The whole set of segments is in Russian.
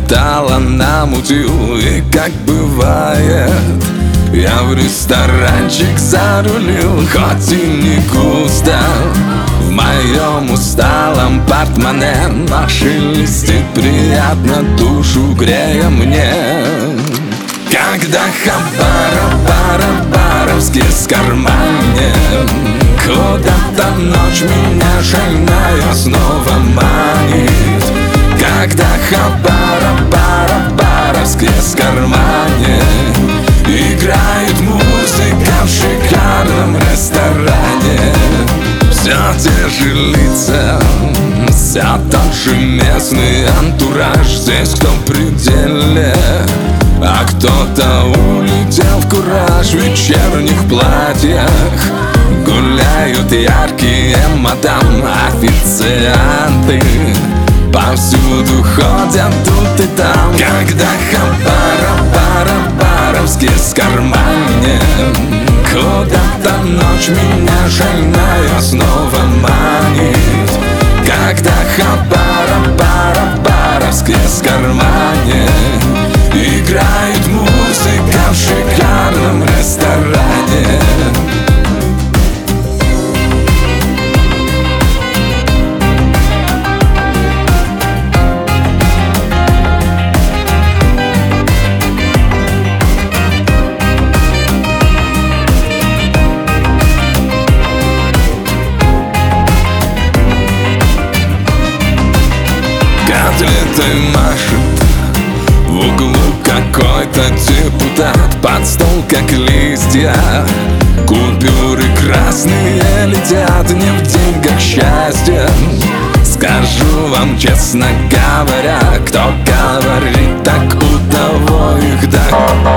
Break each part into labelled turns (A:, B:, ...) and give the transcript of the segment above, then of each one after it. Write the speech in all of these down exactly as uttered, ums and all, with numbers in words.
A: капитала намутил. И как бывает, я в ресторанчик зарулил, хоть и не густо в моем усталом портмоне, но шелестит приятно, душу грея мне. Когда хабара-бара-баровский скарманит, куда-то ночь меня шальная снова манит. Когда хабара-бара-баровский скарманит, играет музыка в шикарном ресторане. Все те же лица, все тот же местный антураж. Здесь кто в пределе, а кто-то улетел в кураж. В вечерних платьях гуляют яркие мадам официанты, повсюду ходят тут и там. Когда хабара-бара-баровский скарманит, куда-то ночь меня шальная снова манит. Когда хабара-бара-баровский скарманит, играет музыка в шикарном ресторане. Котлетой машет в углу какой-то депутат, под стол как листья купюры красные летят. Не в деньгах счастье, скажу вам честно говоря, кто говорит так, у того их да.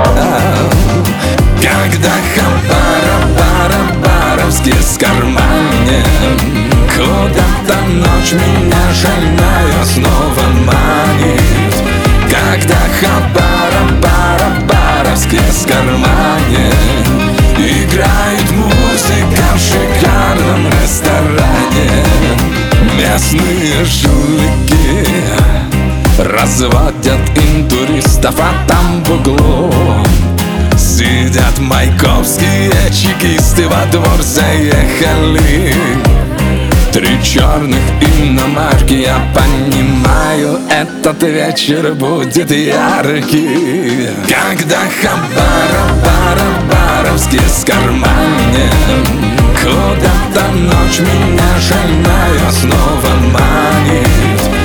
A: Когда хабара-бара-баровский скарманит, куда-то ночь меня шальная снова манит. Когда хабара-бара-баровский скарманит, играет музыка в шикарном ресторане. Местные жулики разводят интуристов, а там в углу сидят майкопские чекисты. Во двор заехали три черных иномарки. Я понимаю, этот вечер будет яркий. Когда хабара-бара-баровский скарманит, куда-то ночь меня шальная снова манит.